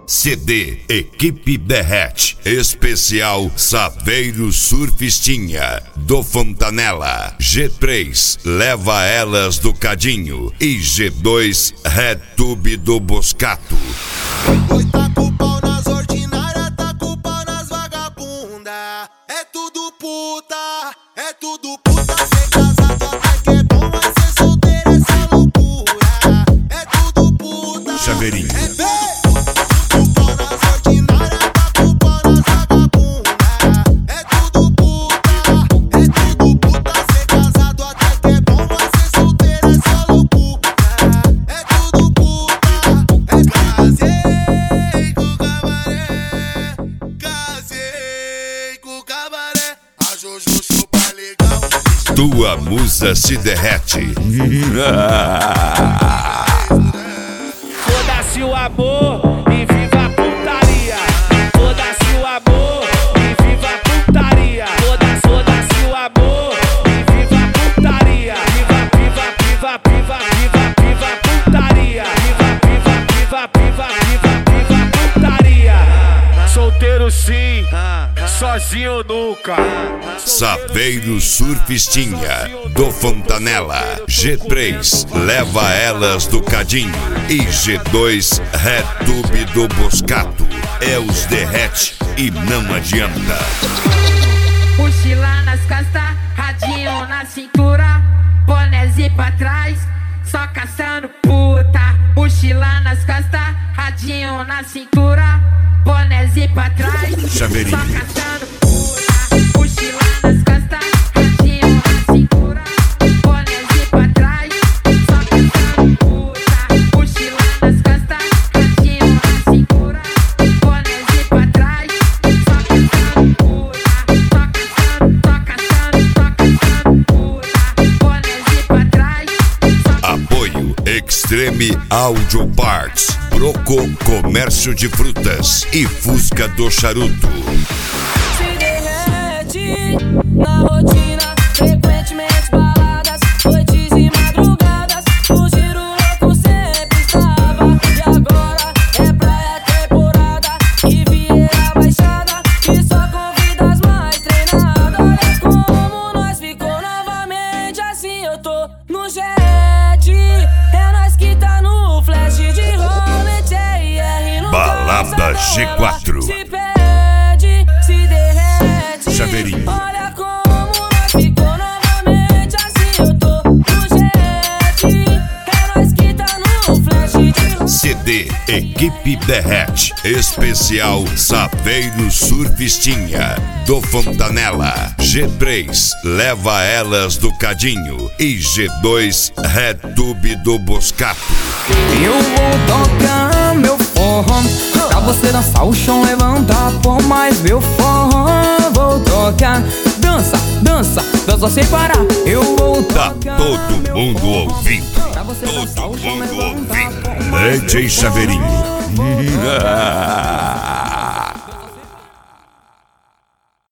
CD Equipe Derrete, especial Saveiro Surfistinha, do Fontanella. G3 Leva Elas do Cadinho e G2 Red Tube do Boscato. Oi, tá com o pau nas ordinárias, tá com o pau nas vagabunda. É tudo puta, é tudo puta. Ser casado até que é bom, mas ser solteiro é só loucura. É tudo puta. Chaveirinho. Tua musa se derrete. Foda-se o amor e viva a putaria. Foda-se o amor e viva a putaria. Foda-se o amor e viva a putaria. Viva a putaria. Viva a putaria. Solteiro sim, sozinho nunca. Saveiro Surfistinha, do Fontanella. G3 Leva Elas do Cadinho e G2 Red Tube do Boscato. É os derrete e não adianta. Mochila nas costas, radinho na cintura, bonézinho pra trás, só caçando puta. Mochila nas costas, radinho na cintura, bonézinho pra trás, Chaveirinho. só caçando puta. Mochila nas costas, radinho na cintura, bonézinho pra trás, só caçando puta. Mochila nas costas, radinho na cintura, bonézinho pra trás, só caçando puta. Só caçando puta, bonézinho pra trás. Apoio Extreme Audio Parts, Broco Comércio de Frutas e Fusca do Charuto. Se derrete na rotina, frequentemente baladas, noites e madrugadas. O giro louco sempre estava, e agora é praia temporada e Vieira Baixada, e só convida as mais treinadas. Olha como nós ficou novamente, assim eu tô no jet. É nós que tá no flash de rolete, R no Balada G4. se perde, se derrete. Chaveirinho. Olha como nós ficou novamente, assim eu tô no jet. É nós que tá no flash de CD Equipe Derrete, especial Saveiro Surfistinha, do Fontanella. G3 Leva Elas do Cadinho e G2 Red Tube do Boscato. Eu vou tocar meu forró pra você dançar o chão, levantar por mais meu forró. Vou tocar, dança, dança, dança sem parar. Eu vou Tá tocar todo mundo ouvindo, pra você dançar todo o chão, mundo levantar ouvindo. por mais DJ Chaveirinho.